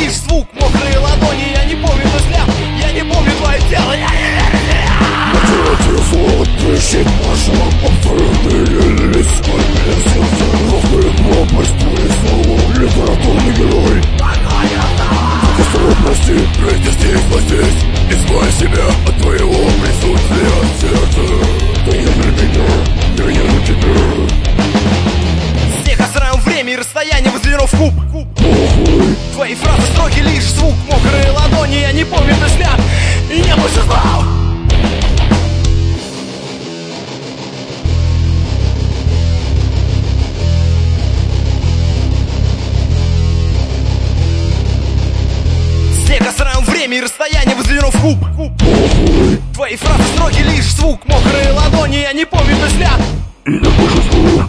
лишь звук, мокрые ладони. Я не помню твой взгляд, я не помню твое тело. Я не верю в тебя. Потерял телефон, трещит масло, обтворенный лист. Скользкое сердце, ровная пропасть, твои слова, литературный герой. Постарай прости, пройди здесь, избавь себя от твоего присутствия. Сердце, да я не меня, я не тебя. Снег озраил время и расстояние, возле в куб. Похуй. Твои фразы, строки, лишь звук, мокрые ладони. Я не помню твой взгляд и не больше знал. Снег озраил время и расстояние, возле в куб. Похуй. Твои фразы, строки, лишь звук, мокрые ладони. Я не помню твой взгляд И не больше звук.